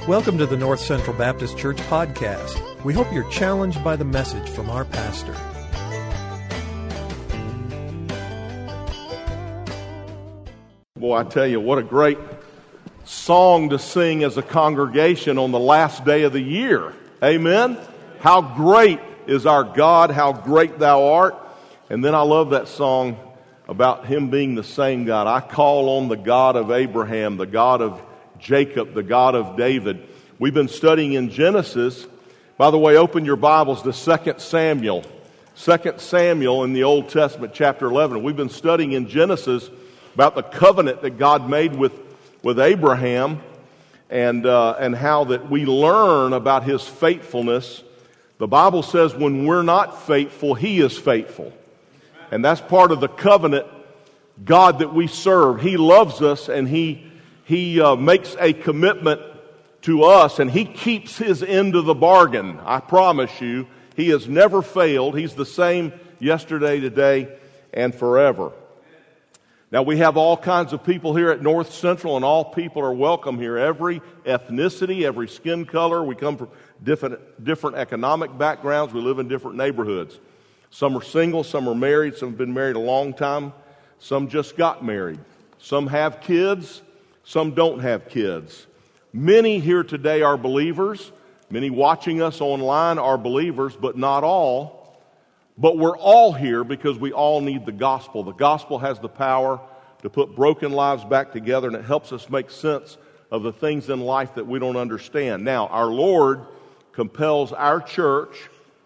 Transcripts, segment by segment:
Welcome to the North Central Baptist Church podcast. We hope you're challenged by the message from our pastor. Boy, I tell you, what a great song to sing as a congregation on the last day of the year. Amen? How great is our God, how great thou art. And then I love that song about Him being the same God. I call on the God of Abraham, the God of Jacob, the God of David. We've been studying in Genesis. By the way, open your Bibles to 2 Samuel. 2 Samuel in the Old Testament, chapter 11. We've been studying in Genesis about the covenant that God made with Abraham and how that we learn about His faithfulness. The Bible says when we're not faithful, He is faithful. And that's part of the covenant God that we serve. He loves us and He makes a commitment to us, and He keeps His end of the bargain. I promise you, He has never failed. He's the same yesterday, today, and forever. Now, we have all kinds of people here at North Central, and all people are welcome here. Every ethnicity, every skin color. We come from different economic backgrounds. We live in different neighborhoods. Some are single, some are married, some have been married a long time. Some just got married. Some have kids. Some don't have kids. Many here today are believers. Many watching us online are believers, but not all. But we're all here because we all need the gospel. The gospel has the power to put broken lives back together, and it helps us make sense of the things in life that we don't understand. Now, our Lord compels our church,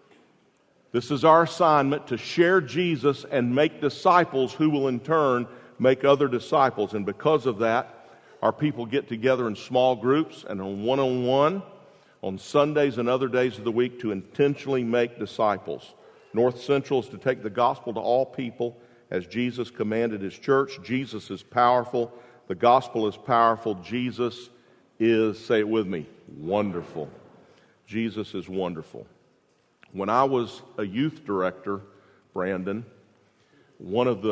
this is our assignment, to share Jesus and make disciples who will in turn make other disciples. And because of that, our people get together in small groups and on one-on-one on Sundays and other days of the week to intentionally make disciples. North Central is to take the gospel to all people as Jesus commanded His church. Jesus is powerful. The gospel is powerful. Jesus is, say it with me, wonderful. Jesus is wonderful. When I was a youth director, Brandon, one of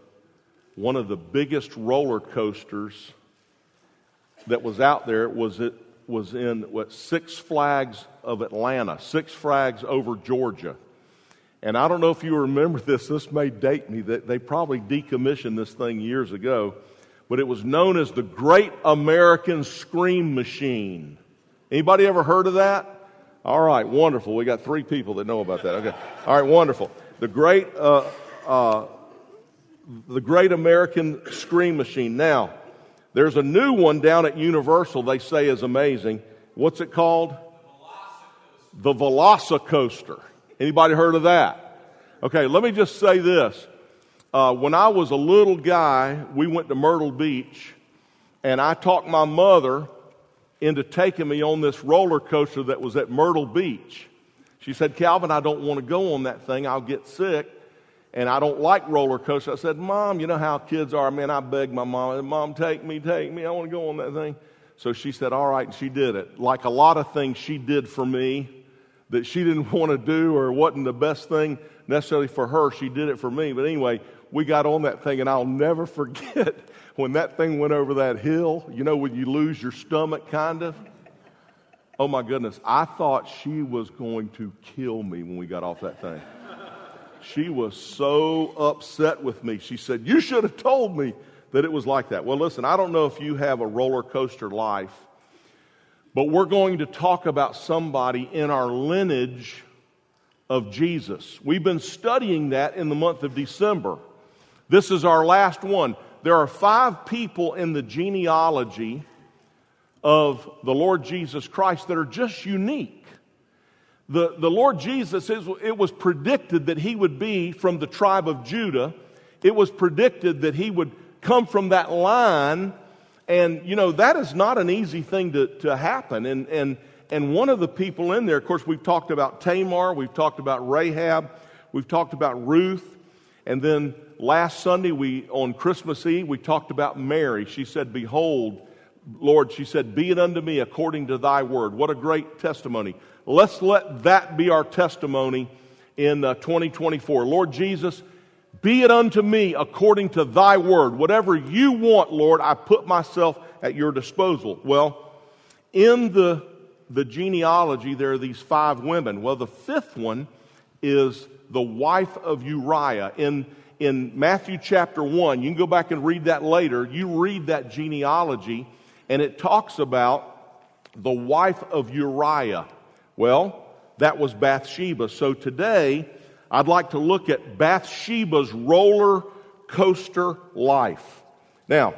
the biggest roller coasters that was out there was in Six Flags of Atlanta, Six Flags over Georgia. And I don't know if you remember this may date me, that they probably decommissioned this thing years ago, but it was known as the Great American Scream Machine. Anybody ever heard of that? All right, wonderful. We got 3 people that know about that. Okay. All right, wonderful. The Great American Scream Machine. Now, there's a new one down at Universal they say is amazing. What's it called? The Velocicoaster. Anybody heard of that? Okay, let me just say this. When I was a little guy, we went to Myrtle Beach, and I talked my mother into taking me on this roller coaster that was at Myrtle Beach. She said, "Calvin, I don't want to go on that thing. I'll get sick. And I don't like roller coasters." I said, "Mom, you know how kids are." Man, I begged my mom. I said, "Mom, take me. I want to go on that thing." So she said, "All right," and she did it. Like a lot of things she did for me that she didn't want to do or wasn't the best thing necessarily for her, she did it for me. But anyway, we got on that thing, and I'll never forget when that thing went over that hill, you know, when you lose your stomach, kind of. Oh, my goodness. I thought she was going to kill me when we got off that thing. She was so upset with me. She said, "You should have told me that it was like that." Well, listen, I don't know if you have a roller coaster life, but we're going to talk about somebody in our lineage of Jesus. We've been studying that in the month of December. This is our last one. There are 5 people in the genealogy of the Lord Jesus Christ that are just unique. The Lord Jesus, it was predicted that He would be from the tribe of Judah. It was predicted that He would come from that line. And, you know, that is not an easy thing to happen. And one of the people in there, of course, we've talked about Tamar, we've talked about Rahab, we've talked about Ruth. And then last Sunday, on Christmas Eve, we talked about Mary. She said, "Behold, Lord," she said, "be it unto me according to thy word." What a great testimony. Let's let that be our testimony in 2024. Lord Jesus, be it unto me according to thy word. Whatever you want, Lord, I put myself at your disposal. Well, in the genealogy, there are these 5 women. Well, the 5th one is the wife of Uriah. In Matthew chapter 1, you can go back and read that later. You read that genealogy, and it talks about the wife of Uriah. Well, that was Bathsheba. So today, I'd like to look at Bathsheba's roller coaster life. Now,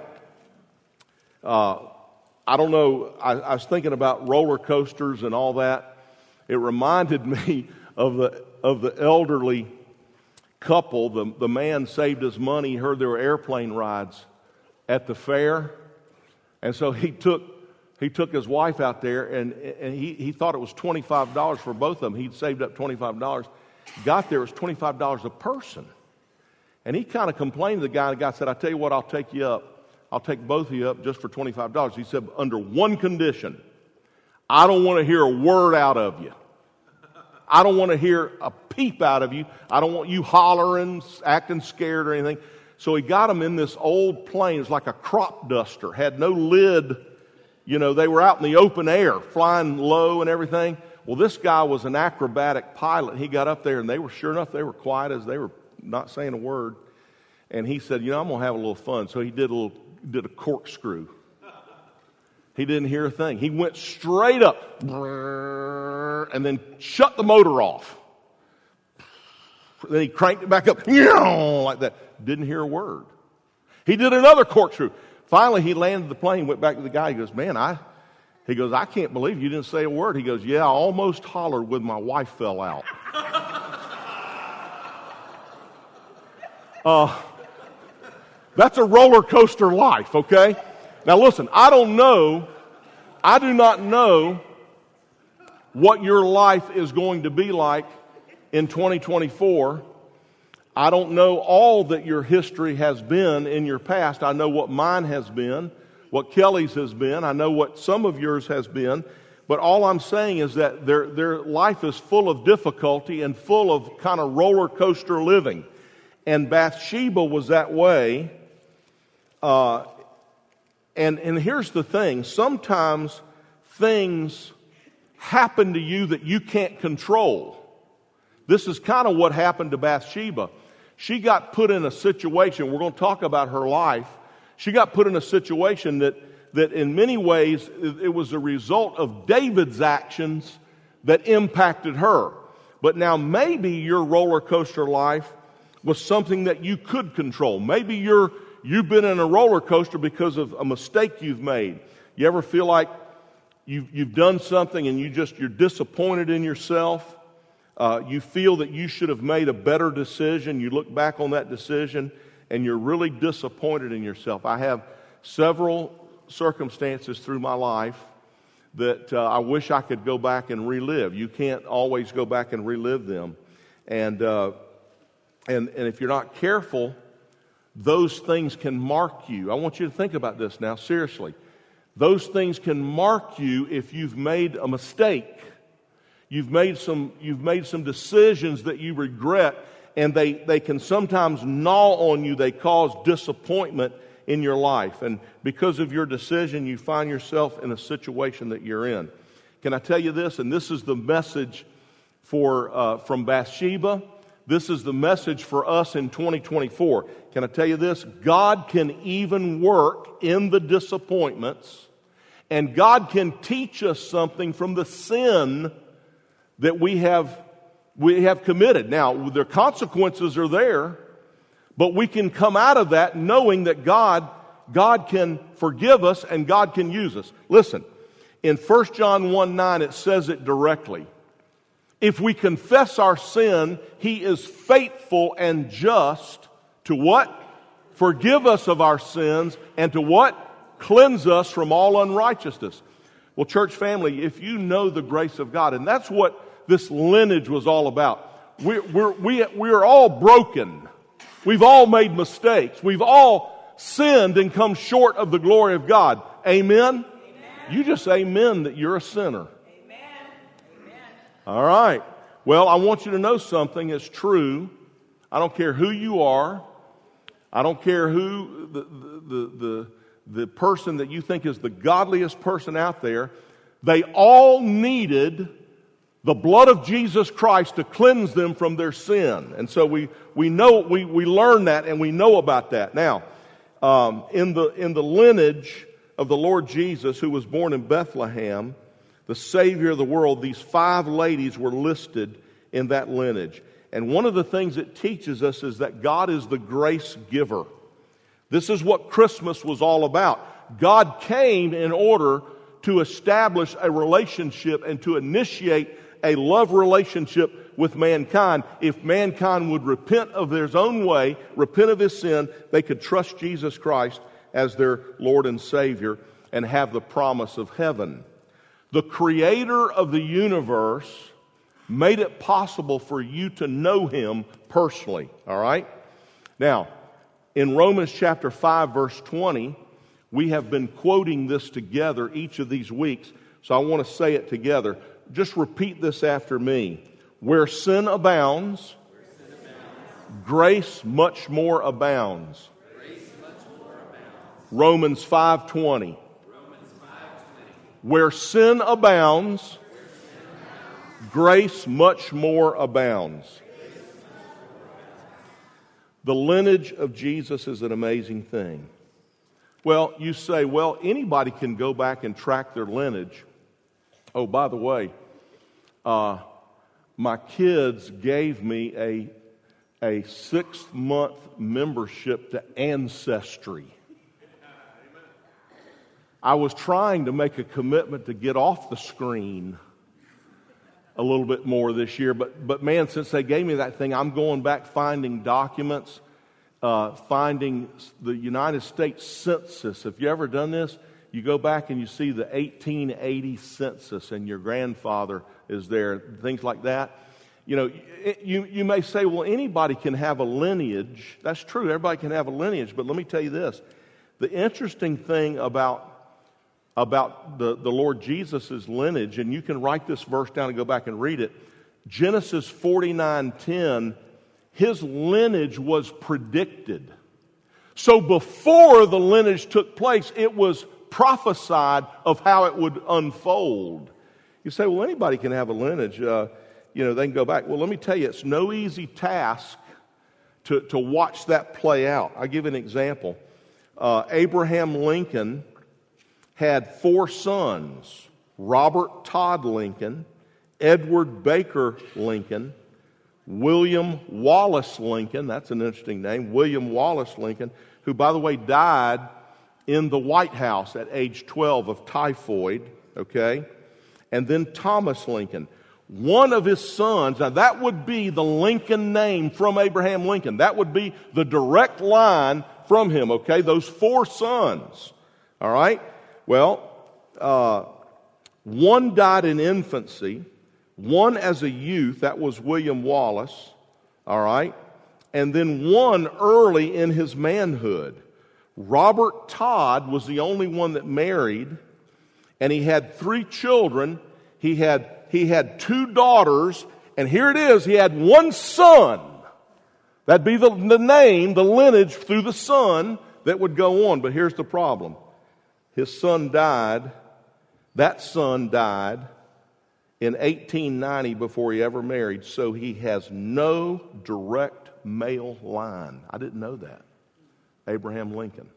I don't know, I was thinking about roller coasters and all that. It reminded me of the elderly couple. The man saved his money, heard there were airplane rides at the fair, and so he took his wife out there, and he thought it was $25 for both of them. He'd saved up $25. Got there, it was $25 a person. And he kind of complained to the guy, and the guy said, I tell you what, I'll take you up. I'll take both of you up just for $25. He said, under one condition. I don't want to hear a word out of you. I don't want to hear a peep out of you. I don't want you hollering, acting scared or anything. So he got them in this old plane. It was like a crop duster. Had no lid. You know, they were out in the open air, flying low and everything. Well, this guy was an acrobatic pilot. He got up there, and they were, sure enough, they were quiet as they were not saying a word. And he said, you know, I'm going to have a little fun. So he did a corkscrew. He didn't hear a thing. He went straight up and then shut the motor off. Then he cranked it back up like that. Didn't hear a word. He did another corkscrew. Finally, he landed the plane, went back to the guy. He goes, man, I can't believe you didn't say a word. He goes, yeah, I almost hollered when my wife fell out. That's a roller coaster life, okay? Now listen, I do not know what your life is going to be like in 2024. I don't know all that your history has been in your past. I know what mine has been, what Kelly's has been. I know what some of yours has been. But all I'm saying is that their life is full of difficulty and full of kind of roller coaster living. And Bathsheba was that way. And here's the thing. Sometimes things happen to you that you can't control. This is kind of what happened to Bathsheba. She got put in a situation, we're going to talk about her life. She got put in a situation that in many ways it was a result of David's actions that impacted her. But now maybe your roller coaster life was something that you could control. Maybe you've been in a roller coaster because of a mistake you've made. You ever feel like you've done something and you're disappointed in yourself? You feel that you should have made a better decision. You look back on that decision and you're really disappointed in yourself. I have several circumstances through my life that I wish I could go back and relive. You can't always go back and relive them. And if you're not careful, those things can mark you. I want you to think about this now, seriously. Those things can mark you if you've made a mistake. You've made some decisions that you regret, and they can sometimes gnaw on you. They cause disappointment in your life. And because of your decision, you find yourself in a situation that you're in. Can I tell you this? And this is the message from Bathsheba. This is the message for us in 2024. Can I tell you this? God can even work in the disappointments, and God can teach us something from the sin that we have committed. Now, the consequences are there, but we can come out of that knowing that God can forgive us and God can use us. Listen, in 1 John 1:9, it says it directly. If we confess our sin, He is faithful and just to what? Forgive us of our sins, and to what? Cleanse us from all unrighteousness. Well, church family, if you know the grace of God, and that's what this lineage was all about. We're all broken. We've all made mistakes. We've all sinned and come short of the glory of God. Amen? Amen. You just amen that you're a sinner. All right. Well, I want you to know something is true. I don't care who you are. I don't care who the person that you think is the godliest person out there. They all needed the blood of Jesus Christ to cleanse them from their sin. And so we learn that and we know about that. Now, in the lineage of the Lord Jesus, who was born in Bethlehem, the Savior of the world, these 5 ladies were listed in that lineage. And one of the things it teaches us is that God is the grace giver. This is what Christmas was all about. God came in order to establish a relationship and to initiate a love relationship with mankind. If mankind would repent of their own way, repent of his sin, they could trust Jesus Christ as their Lord and Savior and have the promise of heaven. The Creator of the universe made it possible for you to know Him personally. All right? Now, in Romans chapter 5, verse 20, we have been quoting this together each of these weeks, so I want to say it together. Just repeat this after me. Where sin abounds, grace much more abounds. Romans 5:20. Where sin abounds, grace much more abounds. The lineage of Jesus is an amazing thing. Well, you say, well, anybody can go back and track their lineage. Oh, by the way, my kids gave me a 6-month membership to Ancestry. I was trying to make a commitment to get off the screen a little bit more this year, but man, since they gave me that thing, I'm going back finding documents, finding the United States Census. Have you ever done this? You go back and you see the 1880 census and your grandfather is there, things like that. You know, you may say, well, anybody can have a lineage. That's true, everybody can have a lineage, but let me tell you this. The interesting thing about the Lord Jesus' lineage, and you can write this verse down and go back and read it, Genesis 49:10, his lineage was predicted. So before the lineage took place, it was prophesied of how it would unfold. You say, well, anybody can have a lineage. They can go back. Well, let me tell you, it's no easy task to watch that play out. I'll give you an example. Abraham Lincoln had 4 sons: Robert Todd Lincoln, Edward Baker Lincoln, William Wallace Lincoln, that's an interesting name, William Wallace Lincoln, who, by the way, died in the White House at age 12 of typhoid, okay? And then Thomas Lincoln. One of his sons, now that would be the Lincoln name from Abraham Lincoln. That would be the direct line from him, okay? Those 4 sons, all right? Well, one died in infancy, one as a youth, that was William Wallace, all right? And then one early in his manhood. Robert Todd was the only one that married, and he had 3 children. He had 2 daughters, and here it is, he had 1 son. That'd be the name, the lineage through the son that would go on. But here's the problem. His son died, that son died in 1890 before he ever married, so he has no direct male line. I didn't know that. Abraham Lincoln.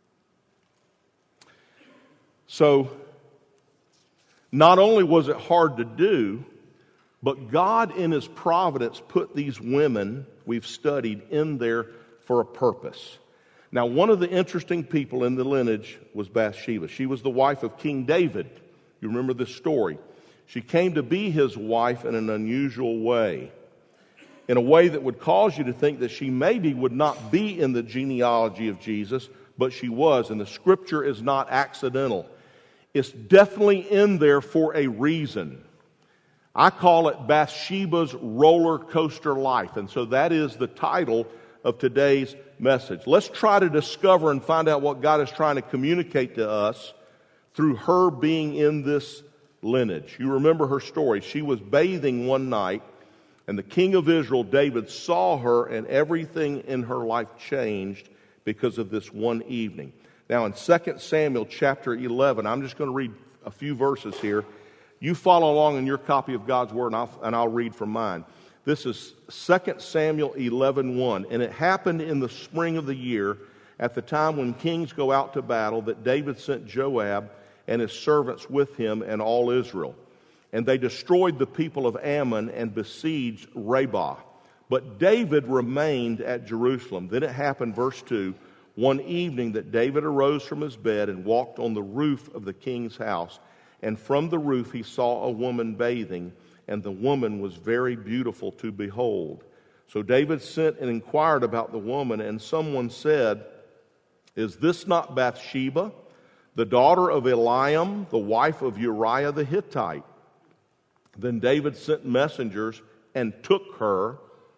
So, not only was it hard to do, but God in His providence put these women we've studied in there for a purpose. Now, one of the interesting people in the lineage was Bathsheba. She was the wife of King David. You remember this story. She came to be his wife in an unusual way, in a way that would cause you to think that she maybe would not be in the genealogy of Jesus, but she was, and the Scripture is not accidental. It's definitely in there for a reason. I call it Bathsheba's roller coaster life, and so that is the title of today's message. Let's try to discover and find out what God is trying to communicate to us through her being in this lineage. You remember her story. She was bathing one night, and the king of Israel, David, saw her, and everything in her life changed because of this one evening. Now, in 2 Samuel chapter 11, I'm just going to read a few verses here. You follow along in your copy of God's Word, and I'll read from mine. This is 2 Samuel 11:1. And it happened in the spring of the year, at the time when kings go out to battle, that David sent Joab and his servants with him and all Israel. And they destroyed the people of Ammon and besieged Rabbah. But David remained at Jerusalem. Then it happened, verse 2, one evening that David arose from his bed and walked on the roof of the king's house. And from the roof he saw a woman bathing, and the woman was very beautiful to behold. So David sent and inquired about the woman, and someone said, "Is this not Bathsheba, the daughter of Eliam, the wife of Uriah the Hittite?" Then David sent messengers and took her,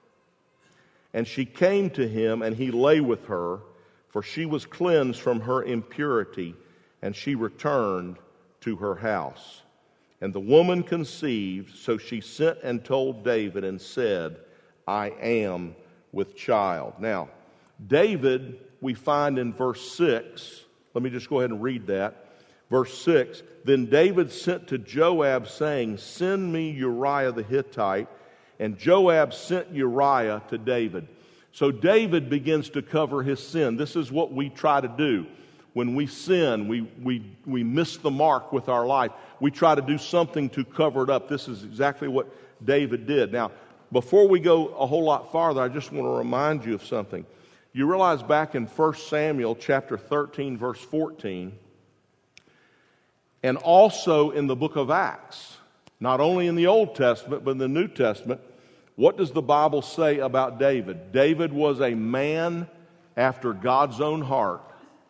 and she came to him, and he lay with her, for she was cleansed from her impurity, and she returned to her house. And the woman conceived, so she sent and told David and said, "I am with child." Now, David, we find in verse 6, let me just go ahead and read that. Verse 6, then David sent to Joab, saying, "Send me Uriah the Hittite." And Joab sent Uriah to David. So David begins to cover his sin. This is what we try to do. When we sin, we miss the mark with our life. We try to do something to cover it up. This is exactly what David did. Now, before we go a whole lot farther, I just want to remind you of something. You realize back in 1 Samuel chapter 13, verse 14, and also in the book of Acts, not only in the Old Testament, but in the New Testament, what does the Bible say about David? David was a man after God's own heart.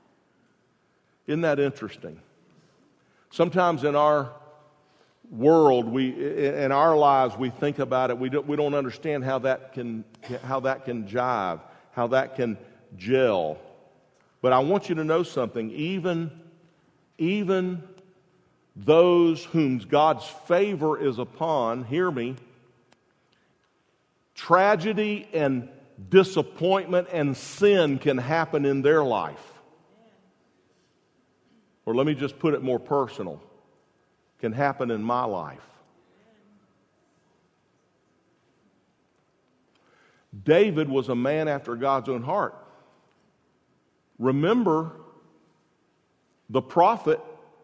Isn't that interesting? Sometimes in our world, in our lives, we think about it. We don't understand how that can jive, how that can gel. But I want you to know something. Even those whom God's favor is upon, hear me, tragedy and disappointment and sin can happen in their life. Or let me just put it more personal, can happen in my life. David was a man after God's own heart. Remember the prophet,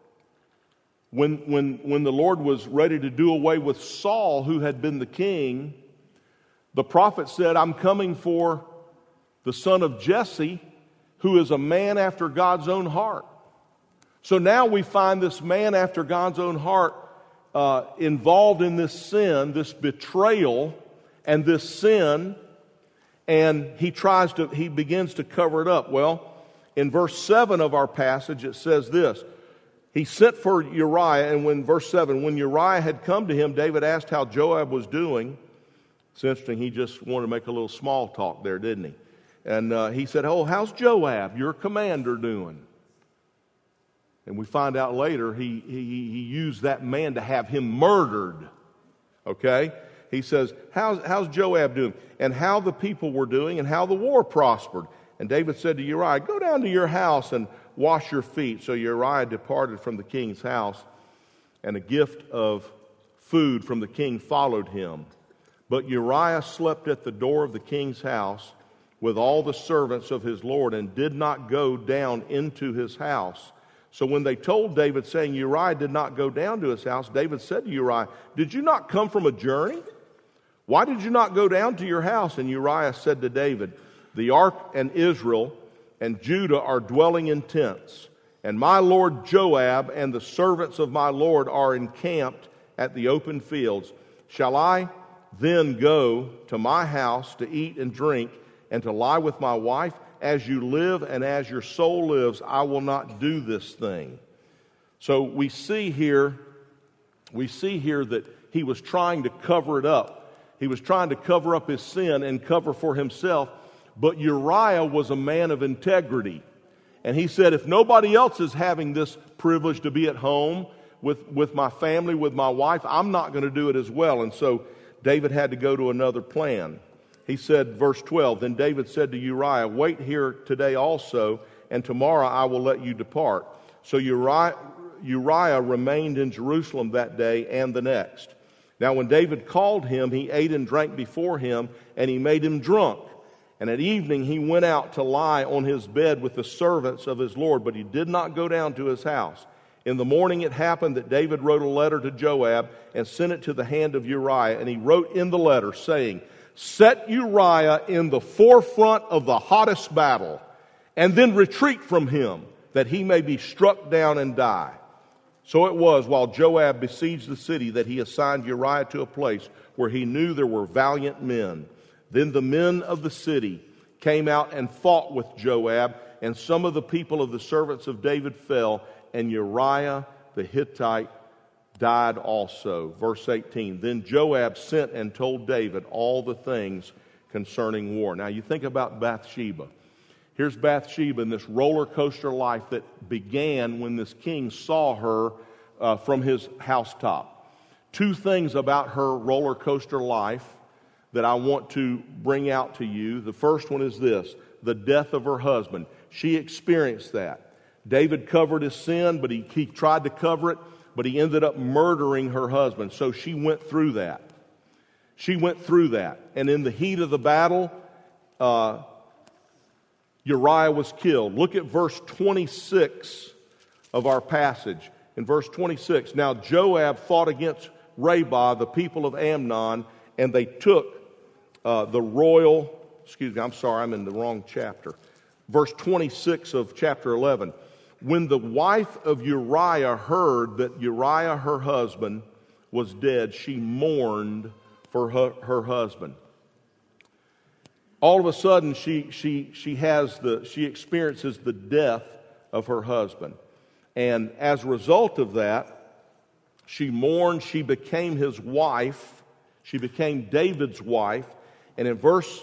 when the Lord was ready to do away with Saul, who had been the king, the prophet said, "I'm coming for the son of Jesse, who is a man after God's own heart." So now we find this man after God's own heart involved in this sin, this betrayal and this sin, and he begins to cover it up. Well, in verse 7 of our passage, it says this. He sent for Uriah, and when verse 7, when Uriah had come to him, David asked how Joab was doing. It's interesting, he just wanted to make a little small talk there, didn't he? And he said, "Oh, how's Joab, your commander, doing?" And we find out later he used that man to have him murdered. Okay? He says, how's Joab doing? And how the people were doing and how the war prospered. And David said to Uriah, "Go down to your house and wash your feet." So Uriah departed from the king's house, and a gift of food from the king followed him. But Uriah slept at the door of the king's house with all the servants of his lord, and did not go down into his house. So when they told David, saying Uriah did not go down to his house, David said to Uriah, "Did you not come from a journey? Why did you not go down to your house?" And Uriah said to David, "The ark and Israel and Judah are dwelling in tents, and my lord Joab and the servants of my lord are encamped at the open fields. Shall I then go to my house to eat and drink and to lie with my wife? As you live and as your soul lives, I will not do this thing." So we see here that he was trying to cover it up. He was trying to cover up his sin and cover for himself. But Uriah was a man of integrity. And he said, if nobody else is having this privilege to be at home with my family, with my wife, I'm not going to do it as well. And so David had to go to another plan. He said, verse 12, then David said to Uriah, "Wait here today also, and tomorrow I will let you depart." So Uriah Uriah remained in Jerusalem that day and the next. Now when David called him, he ate and drank before him, and he made him drunk. And at evening he went out to lie on his bed with the servants of his Lord, but he did not go down to his house. In the morning it happened that David wrote a letter to Joab and sent it to the hand of Uriah. And he wrote in the letter, saying, "Set Uriah in the forefront of the hottest battle, and then retreat from him, that he may be struck down and die." So it was, while Joab besieged the city, that he assigned Uriah to a place where he knew there were valiant men. Then the men of the city came out and fought with Joab, and some of the people of the servants of David fell, and Uriah the Hittite died also. Verse 18, then Joab sent and told David all the things concerning war. Now you think about Bathsheba. Here's Bathsheba in this roller coaster life that began when this king saw her from his housetop. Two things about her roller coaster life that I want to bring out to you. The first one is this: the death of her husband. She experienced that. David covered his sin, but he tried to cover it, but he ended up murdering her husband. So she went through that. She went through that. And in the heat of the battle, Uriah was killed. Look at verse 26 of our passage. In verse 26, now Joab fought against Rabbah, the people of Ammon, and they took the royal, I'm in the wrong chapter. Verse 26 of chapter 11. When the wife of Uriah heard that Uriah, her husband, was dead, she mourned for her husband. All of a sudden, she experiences the death of her husband. And as a result of that, she mourned. She became his wife. She became David's wife. And in verse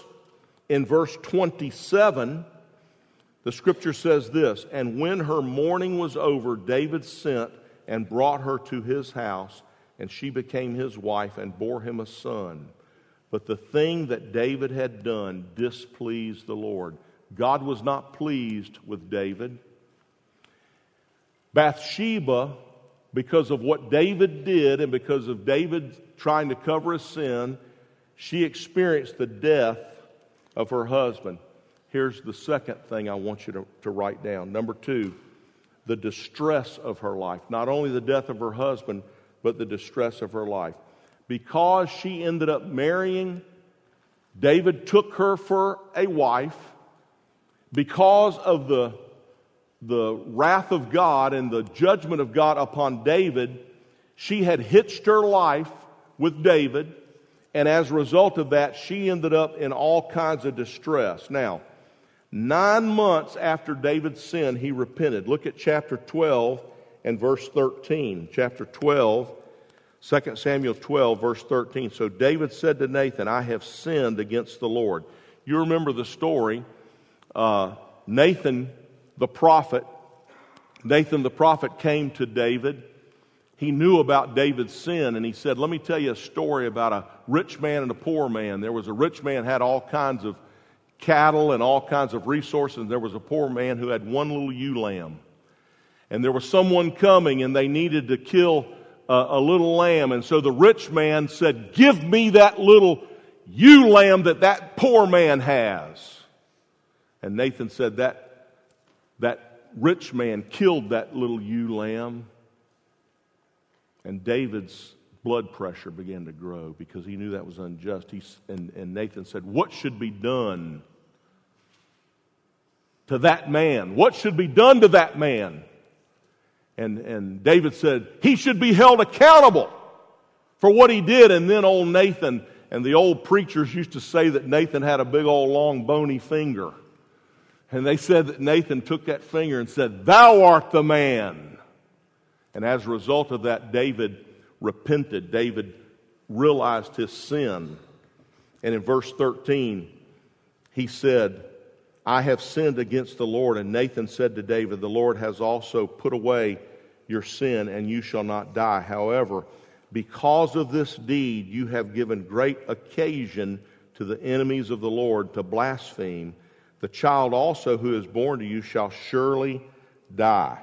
27, the scripture says this: and when her mourning was over, David sent and brought her to his house, and she became his wife and bore him a son. But the thing that David had done displeased the Lord. God was not pleased with David. Bathsheba, because of what David did and because of David trying to cover his sin, she experienced the death of her husband. Here's the second thing I want you to write down. Number 2, the distress of her life. Not only the death of her husband, but the distress of her life. Because she ended up marrying, David took her for a wife. Because of the wrath of God and the judgment of God upon David, she had hitched her life with David. And as a result of that, she ended up in all kinds of distress. Now, 9 months after David's sin, he repented. Look at chapter 12 and verse 13. Chapter 12, 2 Samuel 12, verse 13. So David said to Nathan, I have sinned against the Lord. You remember the story. Nathan the prophet came to David. He knew about David's sin, and he said, let me tell you a story about a rich man and a poor man. There was a rich man who had all kinds of cattle and all kinds of resources, and there was a poor man who had one little ewe lamb. And there was someone coming, and they needed to kill a little lamb. And so the rich man said, give me that little ewe lamb that poor man has. And Nathan said that rich man killed that little ewe lamb. And David's blood pressure began to grow because he knew that was unjust. And Nathan said, what should be done to that man? What should be done to that man? And David said, he should be held accountable for what he did. And then old Nathan, and the old preachers used to say that Nathan had a big old long bony finger. And they said that Nathan took that finger and said, thou art the man. And as a result of that, David repented. David realized his sin. And in verse 13, he said, I have sinned against the Lord. And Nathan said to David, the Lord has also put away your sin, and you shall not die. However, because of this deed, you have given great occasion to the enemies of the Lord to blaspheme. The child also who is born to you shall surely die.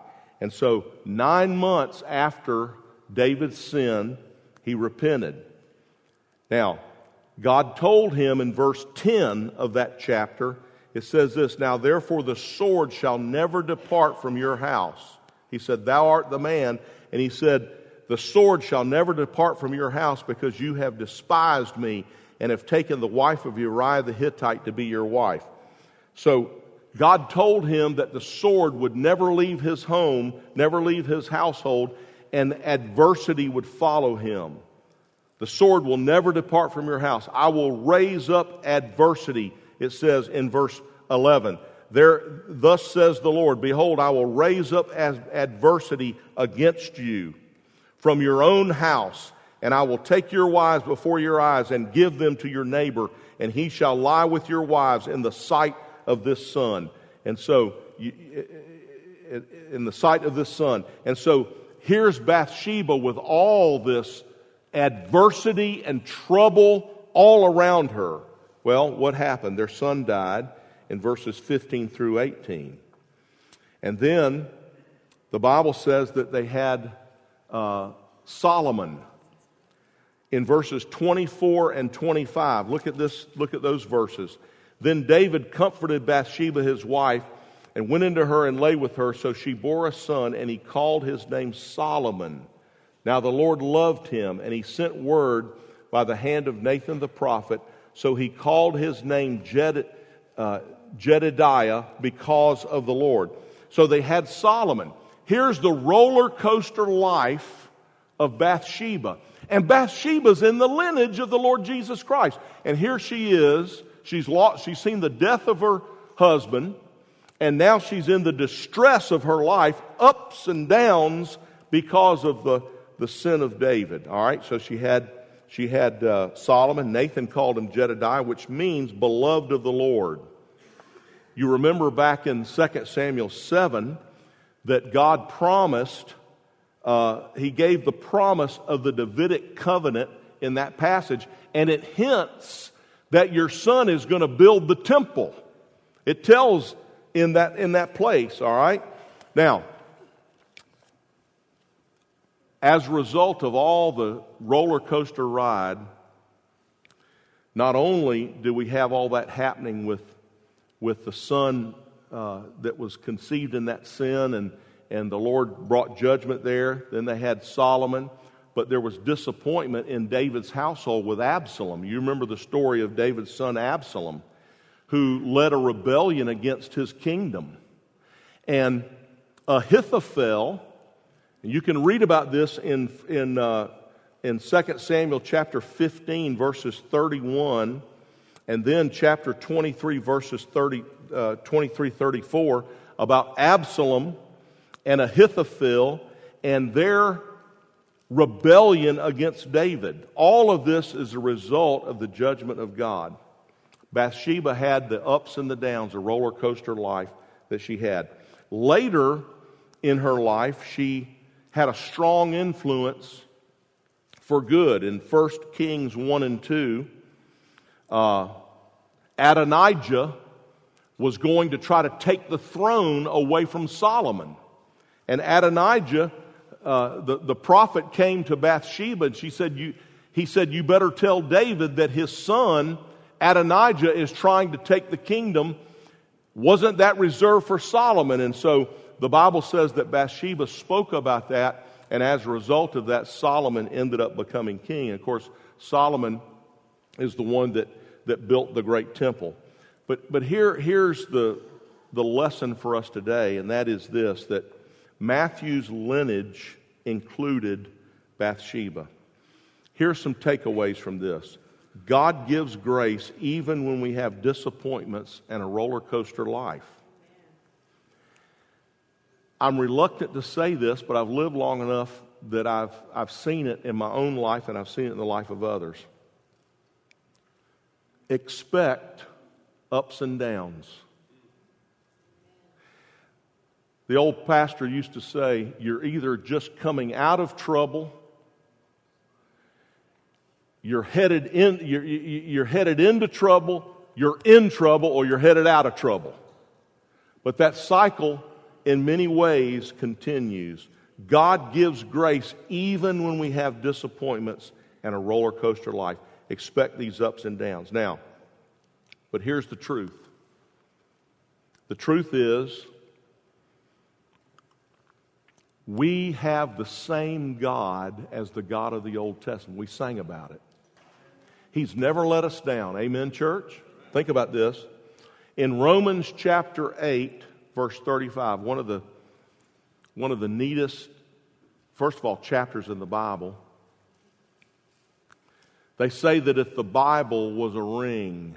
And so 9 months after David's sin, he repented. Now, God told him in verse 10 of that chapter, it says this, "Now therefore the sword shall never depart from your house." He said, "Thou art the man." And he said, "The sword shall never depart from your house because you have despised me and have taken the wife of Uriah the Hittite to be your wife." So God told him that the sword would never leave his home, never leave his household, and adversity would follow him. The sword will never depart from your house. I will raise up adversity, it says in verse 11. Thus says the Lord, "Behold, I will raise up adversity against you from your own house, and I will take your wives before your eyes and give them to your neighbor, and he shall lie with your wives in the sight of this son." And so, in the sight of this son. And so, here's Bathsheba with all this adversity and trouble all around her. Well, what happened? Their son died in verses 15 through 18. And then the Bible says that they had Solomon in verses 24 and 25. Look at this. Look at those verses. "Then David comforted Bathsheba his wife and went into her and lay with her. So she bore a son, and he called his name Solomon. Now the Lord loved him, and he sent word by the hand of Nathan the prophet. So he called his name Jedediah because of the Lord." So they had Solomon. Here's the roller coaster life of Bathsheba. And Bathsheba's in the lineage of the Lord Jesus Christ. And here she is. She's seen the death of her husband. And now she's in the distress of her life, ups and downs because of the sin of David. All right, so she had Solomon. Nathan called him Jedediah, which means beloved of the Lord. You remember back in 2 Samuel 7 that God promised, he gave the promise of the Davidic covenant in that passage, and it hints that your son is going to build the temple. It tells in that place, all right? Now, as a result of all the roller coaster ride, not only do we have all that happening with the son that was conceived in that sin, and the Lord brought judgment there. Then they had Solomon, but there was disappointment in David's household with Absalom. You remember the story of David's son Absalom, who led a rebellion against his kingdom. And Ahithophel, and you can read about this in 2 Samuel chapter 15, verses 31, and then chapter 23, verses 23-34, about Absalom and Ahithophel and their rebellion against David. All of this is a result of the judgment of God. Bathsheba had the ups and the downs, a roller coaster life that she had. Later in her life, she had a strong influence for good. In 1 Kings 1 and 2, Adonijah was going to try to take the throne away from Solomon. And Adonijah, the prophet, came to Bathsheba, and he said, "You better tell David that his son Adonijah is trying to take the kingdom. Wasn't that reserved for Solomon?" And so the Bible says that Bathsheba spoke about that, and as a result of that, Solomon ended up becoming king. And of course, Solomon is the one that built the great temple. But here's the lesson for us today, and that is this, that Matthew's lineage included Bathsheba. Here's some takeaways from this. God gives grace even when we have disappointments and a roller coaster life. I'm reluctant to say this, but I've lived long enough that I've seen it in my own life, and I've seen it in the life of others. Expect ups and downs. The old pastor used to say, you're either just coming out of trouble, you're headed into trouble, you're in trouble, or you're headed out of trouble. But that cycle in many ways continues. God gives grace even when we have disappointments and a roller coaster life. Expect these ups and downs. Now, but here's the truth. The truth is, we have the same God as the God of the Old Testament. We sang about it. He's never let us down. Amen, church? Think about this. In Romans chapter 8, verse 35, one of the neatest, first of all, chapters in the Bible, they say that if the Bible was a ring,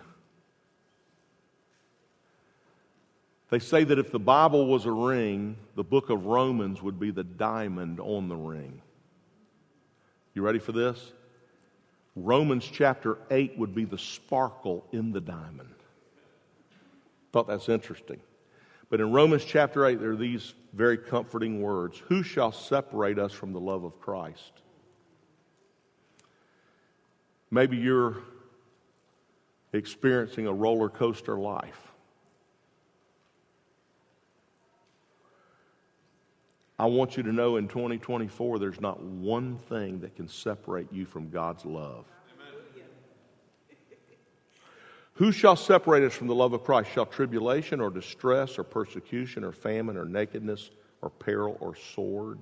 the book of Romans would be the diamond on the ring. You ready for this? Romans chapter 8 would be the sparkle in the diamond. Thought that's interesting. But in Romans chapter 8, there are these very comforting words. Who shall separate us from the love of Christ? Maybe you're experiencing a roller coaster life. I want you to know in 2024, there's not one thing that can separate you from God's love. Amen. Who shall separate us from the love of Christ? Shall tribulation or distress or persecution or famine or nakedness or peril or sword?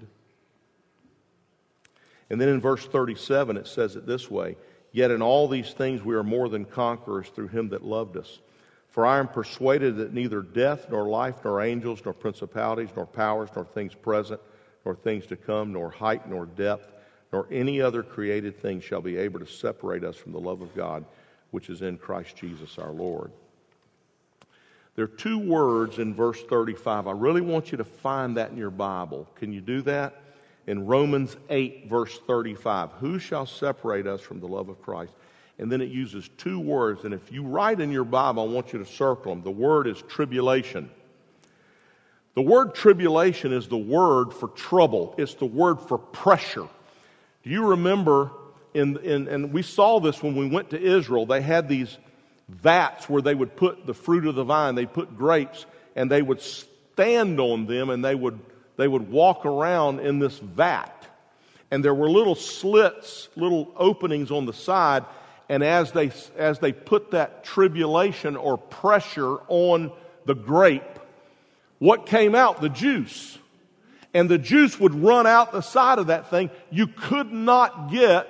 And then in verse 37, it says it this way, yet in all these things we are more than conquerors through him that loved us. For I am persuaded that neither death, nor life, nor angels, nor principalities, nor powers, nor things present, nor things to come, nor height, nor depth, nor any other created thing shall be able to separate us from the love of God, which is in Christ Jesus our Lord. There are two words in verse 35. I really want you to find that in your Bible. Can you do that? In Romans 8, verse 35. Who shall separate us from the love of Christ? And then it uses two words. And if you write in your Bible, I want you to circle them. The word is tribulation. The word tribulation is the word for trouble. It's the word for pressure. Do you remember, and we saw this when we went to Israel, they had these vats where they would put the fruit of the vine. They put grapes, and they would stand on them, and they would walk around in this vat. And there were little slits, little openings on the side. And as they put that tribulation or pressure on the grape, what came out? The juice. And the juice would run out the side of that thing. You could not get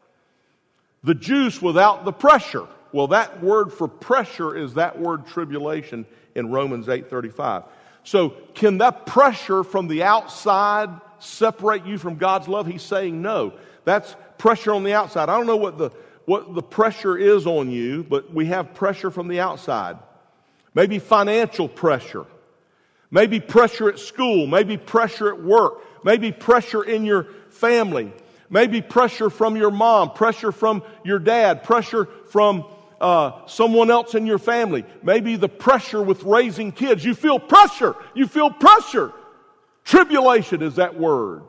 the juice without the pressure. Well, that word for pressure is that word tribulation in Romans 8:35. So can that pressure from the outside separate you from God's love? He's saying no. That's pressure on the outside. I don't know what the pressure is on you, but we have pressure from the outside. Maybe financial pressure. Maybe pressure at school. Maybe pressure at work. Maybe pressure in your family. Maybe pressure from your mom. Pressure from your dad. Pressure from someone else in your family. Maybe the pressure with raising kids. You feel pressure. You feel pressure. Tribulation is that word.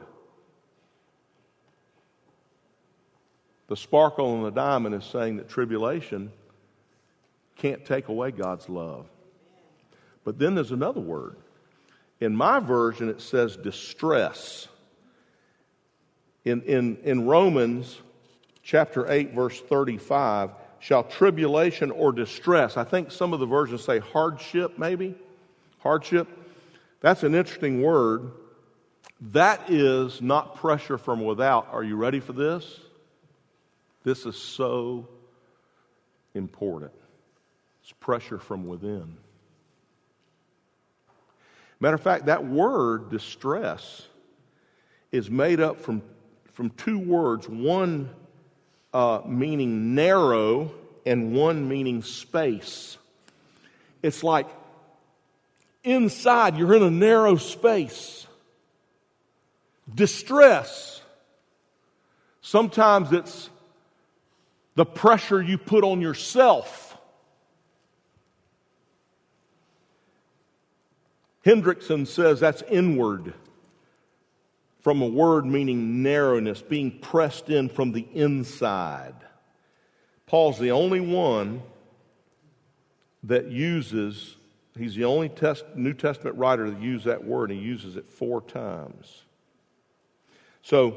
The sparkle on the diamond is saying that tribulation can't take away God's love. But then there's another word. In my version, it says distress. In Romans chapter 8, verse 35, shall tribulation or distress, I think some of the versions say hardship, maybe? Hardship. That's an interesting word. That is not pressure from without. Are you ready for this? This is so important. It's pressure from within. Matter of fact, that word, distress, is made up from two words. One meaning narrow and one meaning space. It's like inside you're in a narrow space. Distress. Sometimes it's the pressure you put on yourself. Hendrickson says that's inward, from a word meaning narrowness, being pressed in from the inside. Paul's the only one that uses, He's the only New Testament writer that used that word, and he uses it 4 times. So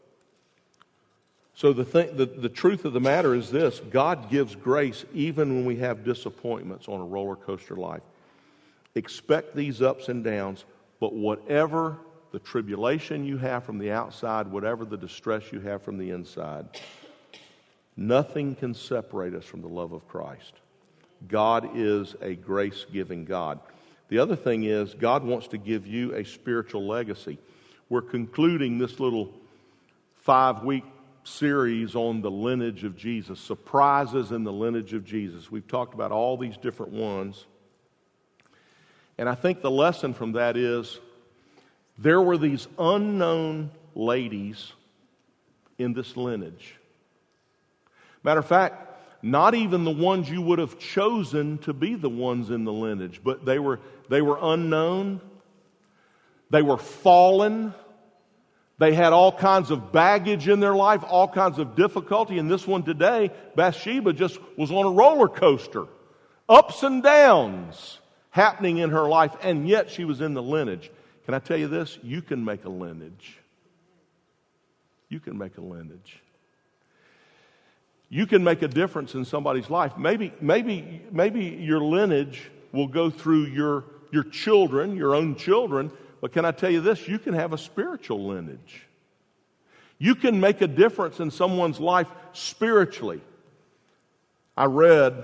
the truth of the matter is this: God gives grace even when we have disappointments on a roller coaster life. Expect these ups and downs, but whatever the tribulation you have from the outside, whatever the distress you have from the inside, nothing can separate us from the love of Christ. God is a grace-giving God. The other thing is, God wants to give you a spiritual legacy. We're concluding this little 5-week series on the lineage of Jesus, surprises in the lineage of Jesus. We've talked about all these different ones. And I think the lesson from that is, there were these unknown ladies in this lineage. Matter of fact, not even the ones you would have chosen to be the ones in the lineage, but they were unknown. They were fallen. They had all kinds of baggage in their life, all kinds of difficulty. And this one today, Bathsheba, just was on a roller coaster. Ups and downs happening in her life, and yet she was in the lineage. Can I tell you this? You can make a lineage. You can make a lineage. You can make a difference in somebody's life. Maybe your lineage will go through your children, your own children, but can I tell you this? You can have a spiritual lineage. You can make a difference in someone's life spiritually. I read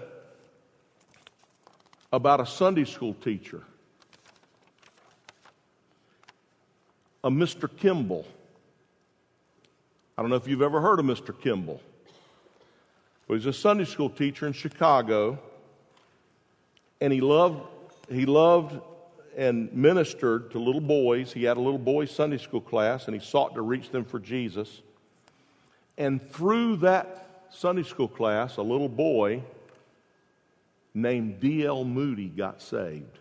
about a Sunday school teacher, a Mr. Kimball. I don't know if you've ever heard of Mr. Kimball. He was a Sunday school teacher in Chicago, and he loved and ministered to little boys. He had a little boys' Sunday school class, and he sought to reach them for Jesus. And through that Sunday school class, a little boy named D.L. Moody got saved.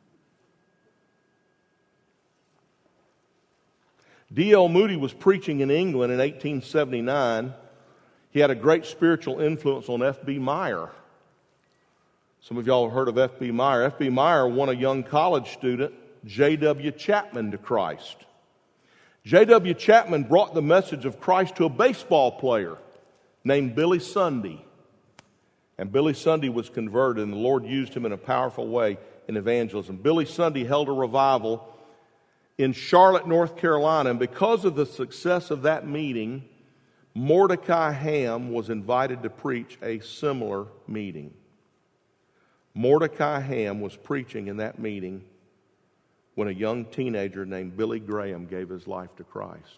D.L. Moody was preaching in England in 1879. He had a great spiritual influence on F.B. Meyer. Some of y'all have heard of F.B. Meyer. F.B. Meyer won a young college student, J.W. Chapman, to Christ. J.W. Chapman brought the message of Christ to a baseball player named Billy Sunday. And Billy Sunday was converted, and the Lord used him in a powerful way in evangelism. Billy Sunday held a revival in Charlotte, North Carolina, and because of the success of that meeting, Mordecai Ham was invited to preach a similar meeting. Mordecai Ham was preaching in that meeting when a young teenager named Billy Graham gave his life to Christ.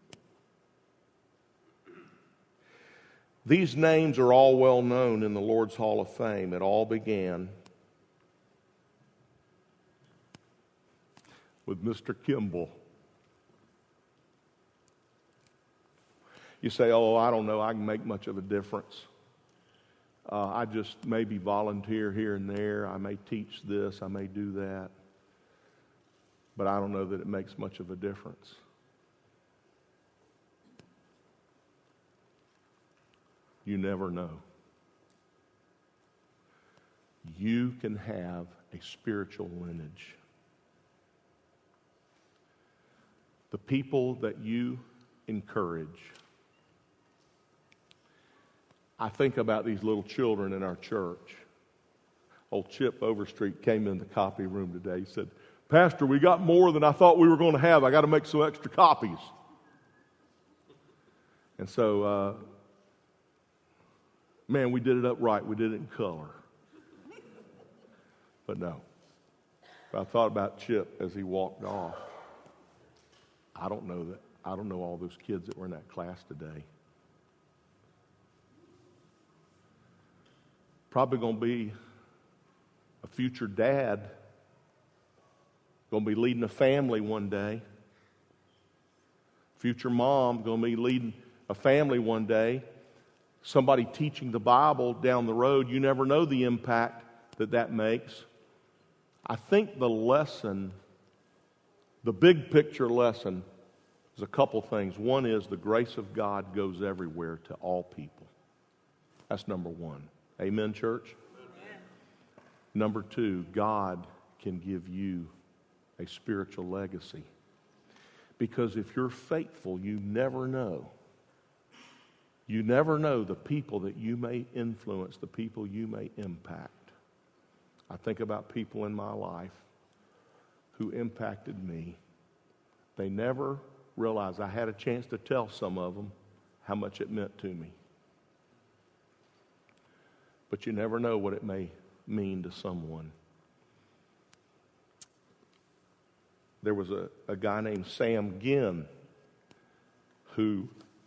These names are all well known in the Lord's Hall of Fame. It all began with Mr. Kimball. You say, oh, I don't know, I can make much of a difference. I just maybe volunteer here and there. I may teach this, I may do that. But I don't know that it makes much of a difference. You never know. You can have a spiritual lineage. The people that you encourage. I think about these little children in our church. Old Chip Overstreet came in the copy room today. He said, Pastor, we got more than I thought we were going to have. I got to make some extra copies. And so, man, we did it up right. We did it in color. But no. I thought about Chip as he walked off. I don't know all those kids that were in that class today. Probably going to be a future dad, going to be leading a family one day. Future mom, going to be leading a family one day. Somebody teaching the Bible down the road. You never know the impact that makes. I think the lesson, the big picture lesson, is a couple things. One is the grace of God goes everywhere to all people. That's number one. Amen, church? Amen. Number two, God can give you a spiritual legacy. Because if you're faithful, you never know. You never know the people that you may influence, the people you may impact. I think about people in my life who impacted me. They never realized I had a chance to tell some of them how much it meant to me. But you never know what it may mean to someone. There was a guy named Sam Ginn who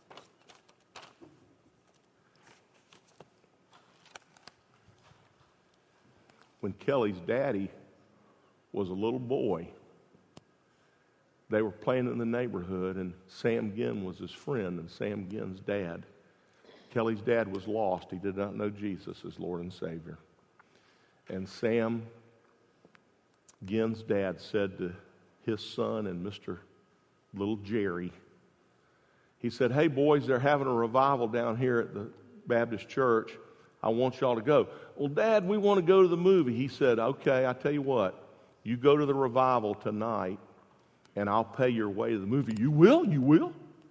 when Kelly's daddy was a little boy, they were playing in the neighborhood, and Sam Ginn was his friend, and Sam Ginn's dad. Kelly's dad was lost. He did not know Jesus as Lord and Savior. And Sam Ginn's dad said to his son and Mr. Little Jerry, he said, "Hey boys, they're having a revival down here at the Baptist church. I want y'all to go." "Well, Dad, we want to go to the movie." He said, "Okay, I tell you what, you go to the revival tonight and I'll pay your way to the movie." "You will? You will?"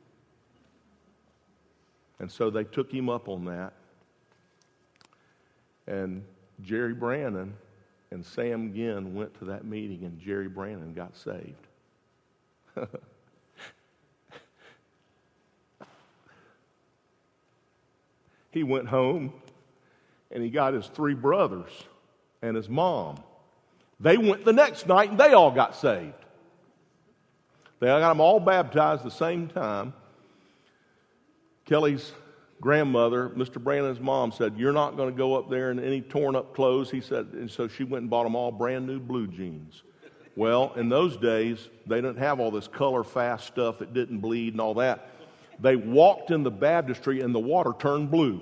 And so they took him up on that. And Jerry Brannon and Sam Ginn went to that meeting, and Jerry Brannon got saved. He went home, and he got his 3 brothers and his mom. They went the next night, and they all got saved. They got them all baptized at the same time. Kelly's grandmother, Mr. Brandon's mom, said, "You're not going to go up there in any torn up clothes." He said, and so she went and bought them all brand new blue jeans. Well, in those days, they didn't have all this color fast stuff that didn't bleed and all that. They walked in the baptistry and the water turned blue.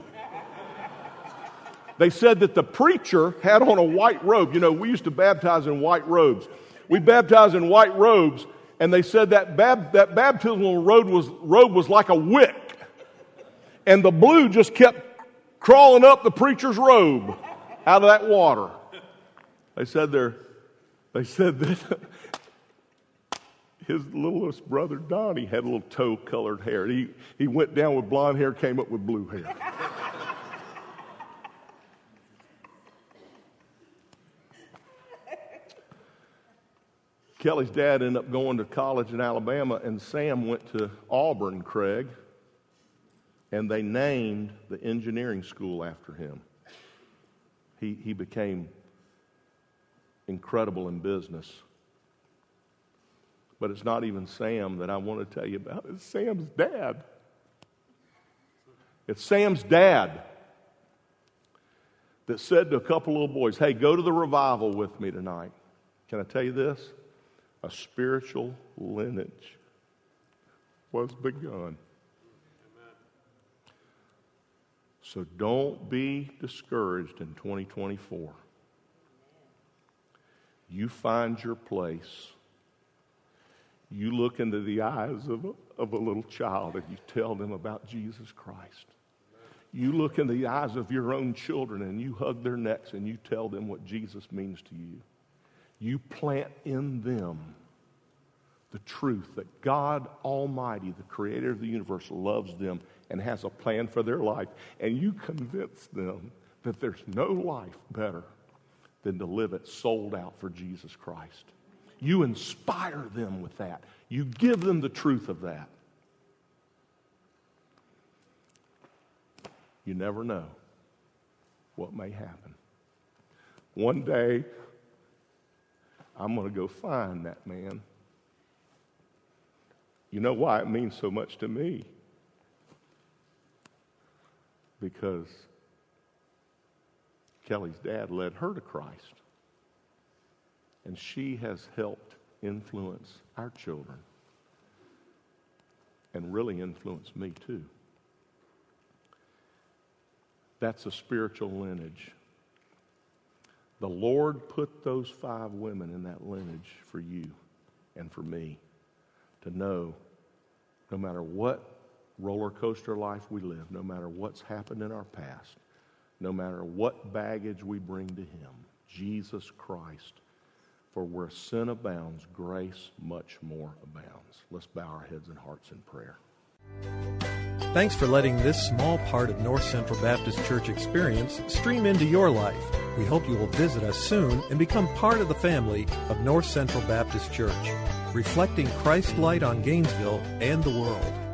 They said that the preacher had on a white robe. You know, we used to baptize in white robes. We baptized in white robes, and they said that baptismal robe was like a wick. And the blue just kept crawling up the preacher's robe out of that water. They said that his littlest brother Donnie had a little tow-colored hair. He went down with blonde hair, came up with blue hair. Kelly's dad ended up going to college in Alabama, and Sam went to Auburn, Craig. And they named the engineering school after him. He became incredible in business. But it's not even Sam that I want to tell you about. It's Sam's dad. It's Sam's dad that said to a couple little boys, "Hey, go to the revival with me tonight." Can I tell you this? A spiritual lineage was begun. So don't be discouraged in 2024. You find your place. You look into the eyes of a little child and you tell them about Jesus Christ. You look in the eyes of your own children and you hug their necks and you tell them what Jesus means to you. You plant in them the truth that God Almighty, the creator of the universe, loves them and has a plan for their life. And you convince them that there's no life better than to live it sold out for Jesus Christ. You inspire them with that. You give them the truth of that. You never know what may happen. One day, I'm going to go find that man. You know why it means so much to me? Because Kelly's dad led her to Christ. And she has helped influence our children. And really influenced me too. That's a spiritual lineage. The Lord put those 5 women in that lineage for you and for me to know no matter what roller coaster life we live, no matter what's happened in our past, no matter what baggage we bring to Him, Jesus Christ For where sin abounds, grace much more abounds. Let's bow our heads and hearts in prayer. Thanks for letting this small part of North Central Baptist Church experience stream into your life. We hope you will visit us soon and become part of the family of North Central Baptist Church, reflecting Christ's light on Gainesville and the world.